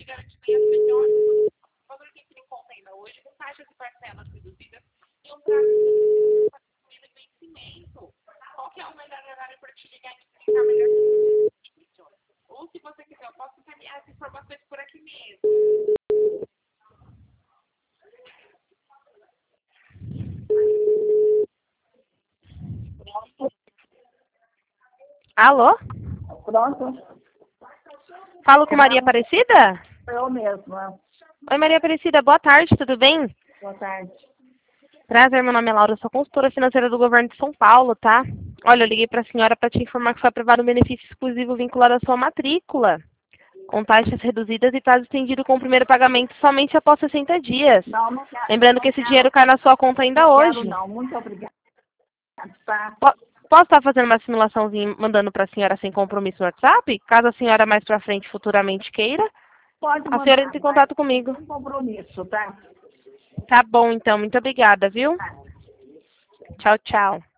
te garantir as melhores valor que ele encontra ainda hoje, com taxas e parcelas reduzidas e um prazo de vencimento. Qual que é o melhor horário para te ligar e explicar melhor? Ou se você quiser, eu posso encaminhar as informações por aqui mesmo. Alô? Pronto? Falo com Maria Aparecida? Eu mesma. Oi, Maria Aparecida, boa tarde, tudo bem? Boa tarde. Prazer, meu nome é Laura, eu sou consultora financeira do governo de São Paulo, tá? Olha, eu liguei para a senhora para te informar que foi aprovado um benefício exclusivo vinculado à sua matrícula, com taxas reduzidas e prazo estendido com o primeiro pagamento somente após 60 dias. Não quero. Lembrando que esse dinheiro cai na sua conta ainda hoje. Não, muito obrigada. Tá. Posso estar fazendo uma simulaçãozinha e mandando para a senhora sem compromisso no WhatsApp? Caso a senhora mais para frente futuramente queira, Pode a senhora entra em contato mas comigo. sem compromisso, tá? Tá bom, então. Muito obrigada, viu? Tchau, tchau.